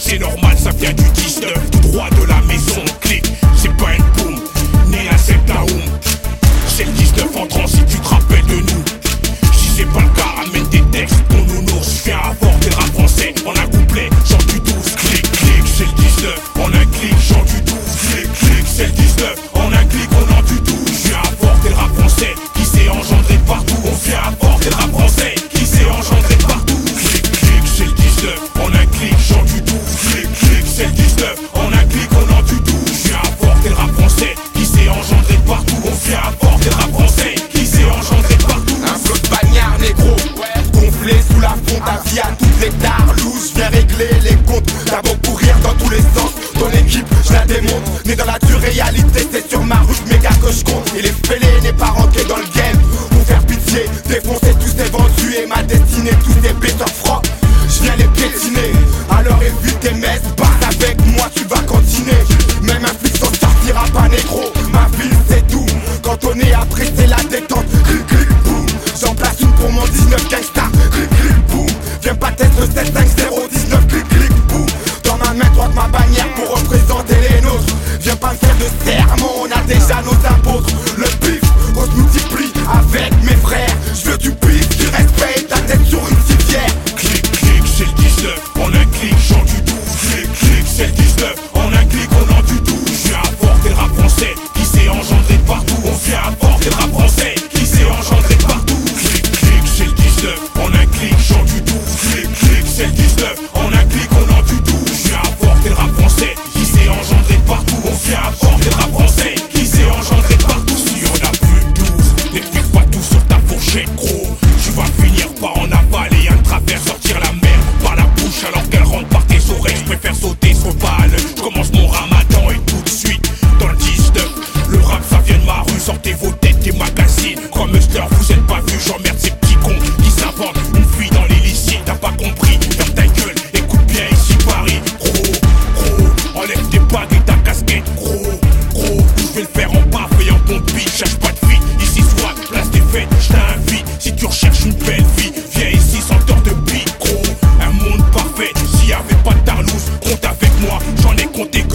c'est normal, ça vient du 19, tout droit de la maison. Clic, c'est pas une boum, ni un septaoum. C'est le 19 en trans si tu te rappelles de nous. Si c'est pas le cas, amène des textes, ton nounours. Viens avorter le rap français en un couplet, chant du 12. Clic, clic, c'est le 19, en un clic, chant du 12. Clic, clic, c'est le 19, en un clic, on en du 12. Viens avorter le rap français qui s'est engendré partout. On vient avorter le rap français qui s'est engendré partout. Clic, clic, c'est le 19, en un clic, chant du 12. Clic, clic, c'est le 19, en un clic, on en du 12. Viens avorter le rap français qui s'est engendré partout. On vient avorter le rap français qui s'est engendré partout. Un flot de bagnards négro, gonflé sous la fonte à vie à toutes les tares louches. Viens régler les comptes, t'as beau courir dans tous les sens. Ton équipe, je la démonte, mais dans la dure réalité, c'est sur ma route méga que je compte. Il est fêlé, n'est pas rentré dans le game. Pour faire pitié, défoncer tous ces vendus et ma destinée, tous ces bétons froids. Je viens les piétiner, alors évite tes messes, passe avec moi, tu vas continuer. Même un flic s'en sortira pas négro, ma ville c'est tout. Quand on est après c'est la détente, clic clic boum. J'en place une pour mon 19 gangsta, clic clic boum. Viens pas tester le 75019, clic clic boum. Dans ma main droite ma bannière pour représenter les nôtres. Viens pas me faire de sermon, on a déjà nos apôtres. Le bif, on se multiplie avec mes frères. Je veux du bif, du respect, ta tête sur une civière. Clic, clic, c'est le 19, en un clic, chant du 12. Clic, clic, c'est le 19, en un clic, on en du 12. Viens avorter le rap français qui s'est engendré partout. On vient avorter le rap français qui s'est engendré partout. Clic, clic, c'est le 19, en un clic, chant du 12. Clic, clic, c'est le 19, en un clic, on en du 12. Viens avorter le rap français qui s'est engendré partout. On vient avorter le rap français qui s'est engendré partout. Si on a plus de 12, n'explique pas tout sur ta fourchette, gros. Tu vas finir par en avaler un travers, sortir la merde par la bouche alors qu'elle rentre par tes oreilles. Je préfère sauter sur balle, je commence mon ramadan et tout de suite dans le 19. Le rap ça vient de ma rue, sortez vos têtes des magazines. Comme Muster, vous êtes pas vus, j'emmerde ces petits cons qui s'inventent une fuite dans l'illicite. T'as pas compris, ferme ta gueule, écoute bien ici Paris. Gros, enlève tes bagues et ta casquette. Gros, je vais le faire en baf et en pompi. Cherche pas de fuite, ici soit place des fêtes, je t'invite. Si tu recherches une belle vie, viens ici sans tort de pique. Gros, un monde parfait, s'il y avait pas de tarlouse, compte avec moi, j'en ai compté